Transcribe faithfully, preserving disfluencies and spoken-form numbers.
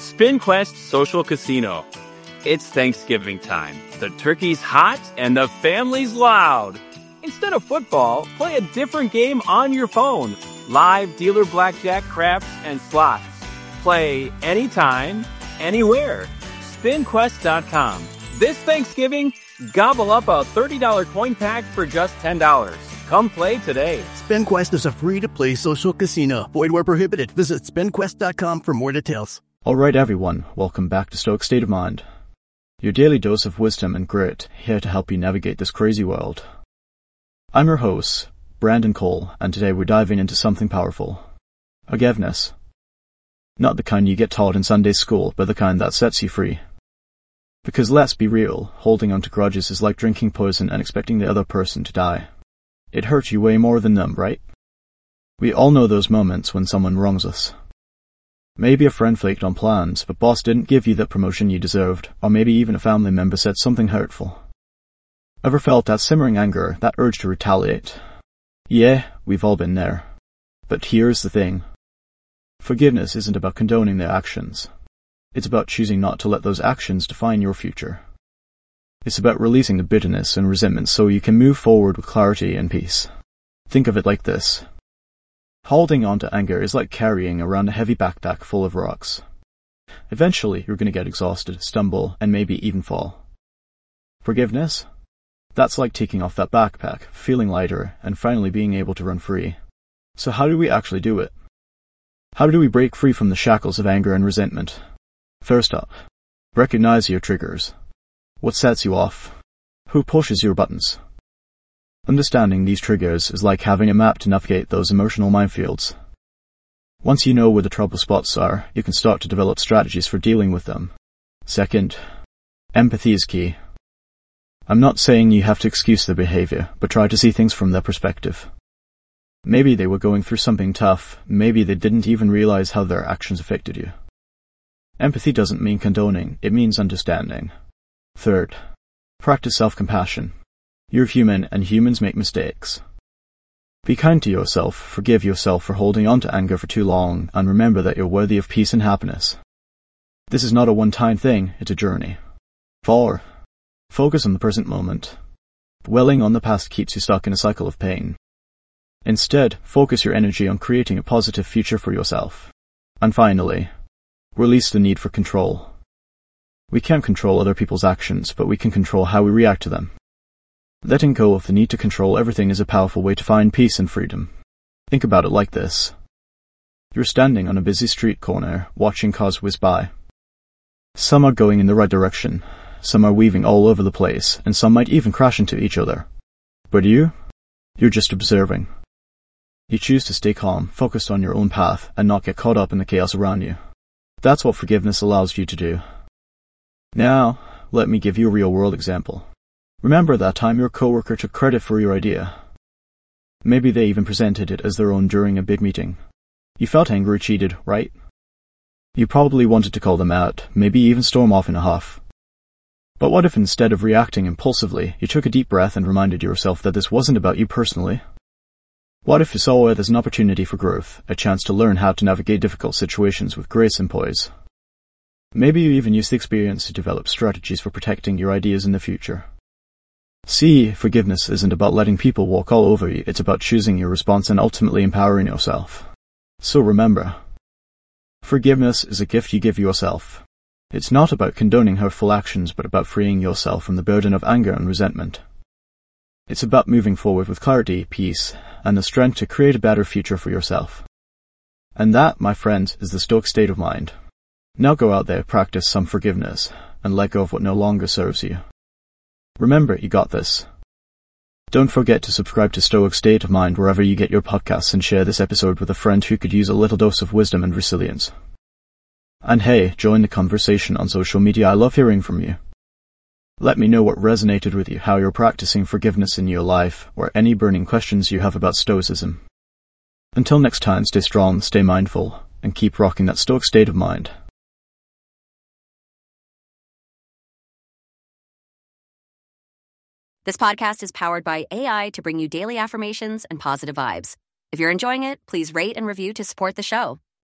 SpinQuest Social Casino. It's Thanksgiving time. The turkey's hot and the family's loud. Instead of football, play a different game on your phone. Live dealer blackjack, craps, and slots. Play anytime, anywhere. spin quest dot com. This Thanksgiving, gobble up a thirty dollars coin pack for just ten dollars. Come play today. SpinQuest is a free-to-play social casino. Void where prohibited. Visit spin quest dot com for more details. Alright everyone, welcome back to Stoic State of Mind. Your daily dose of wisdom and grit, here to help you navigate this crazy world. I'm your host, Brandon Cole, and today we're diving into something powerful. Forgiveness. Not the kind you get taught in Sunday school, but the kind that sets you free. Because let's be real, holding on to grudges is like drinking poison and expecting the other person to die. It hurts you way more than them, right? We all know those moments when someone wrongs us. Maybe a friend flaked on plans, but boss didn't give you the promotion you deserved, or maybe even a family member said something hurtful. Ever felt that simmering anger, that urge to retaliate? Yeah, we've all been there. But here's the thing. Forgiveness isn't about condoning their actions. It's about choosing not to let those actions define your future. It's about releasing the bitterness and resentment so you can move forward with clarity and peace. Think of it like this. Holding on to anger is like carrying around a heavy backpack full of rocks. Eventually, you're going to get exhausted, stumble, and maybe even fall. Forgiveness? That's like taking off that backpack, feeling lighter, and finally being able to run free. So how do we actually do it? How do we break free from the shackles of anger and resentment? First up, recognize your triggers. What sets you off? Who pushes your buttons? Understanding these triggers is like having a map to navigate those emotional minefields. Once you know where the trouble spots are, you can start to develop strategies for dealing with them. Second, empathy is key. I'm not saying you have to excuse their behavior, but try to see things from their perspective. Maybe they were going through something tough, maybe they didn't even realize how their actions affected you. Empathy doesn't mean condoning, it means understanding. Third, practice self-compassion. You're human and humans make mistakes. Be kind to yourself, forgive yourself for holding on to anger for too long, and remember that you're worthy of peace and happiness. This is not a one-time thing, it's a journey. Four, focus on the present moment. Dwelling on the past keeps you stuck in a cycle of pain. Instead, focus your energy on creating a positive future for yourself. And finally, release the need for control. We can't control other people's actions, but we can control how we react to them. Letting go of the need to control everything is a powerful way to find peace and freedom. Think about it like this. You're standing on a busy street corner, watching cars whiz by. Some are going in the right direction, some are weaving all over the place, and some might even crash into each other. But you? You're just observing. You choose to stay calm, focused on your own path, and not get caught up in the chaos around you. That's what forgiveness allows you to do. Now, let me give you a real-world example. Remember that time your coworker took credit for your idea. Maybe they even presented it as their own during a big meeting. You felt angry, cheated, right? You probably wanted to call them out, maybe even storm off in a huff. But what if instead of reacting impulsively, you took a deep breath and reminded yourself that this wasn't about you personally? What if you saw it as an opportunity for growth, a chance to learn how to navigate difficult situations with grace and poise? Maybe you even use the experience to develop strategies for protecting your ideas in the future. See, forgiveness isn't about letting people walk all over you, it's about choosing your response and ultimately empowering yourself. So remember, forgiveness is a gift you give yourself. It's not about condoning hurtful actions, but about freeing yourself from the burden of anger and resentment. It's about moving forward with clarity, peace, and the strength to create a better future for yourself. And that, my friends, is the Stoic state of mind. Now go out there, practice some forgiveness, and let go of what no longer serves you. Remember, you got this. Don't forget to subscribe to Stoic State of Mind wherever you get your podcasts and share this episode with a friend who could use a little dose of wisdom and resilience. And hey, join the conversation on social media. I love hearing from you. Let me know what resonated with you, how you're practicing forgiveness in your life, or any burning questions you have about Stoicism. Until next time, stay strong, stay mindful, and keep rocking that Stoic state of mind. This podcast is powered by A I to bring you daily affirmations and positive vibes. If you're enjoying it, please rate and review to support the show.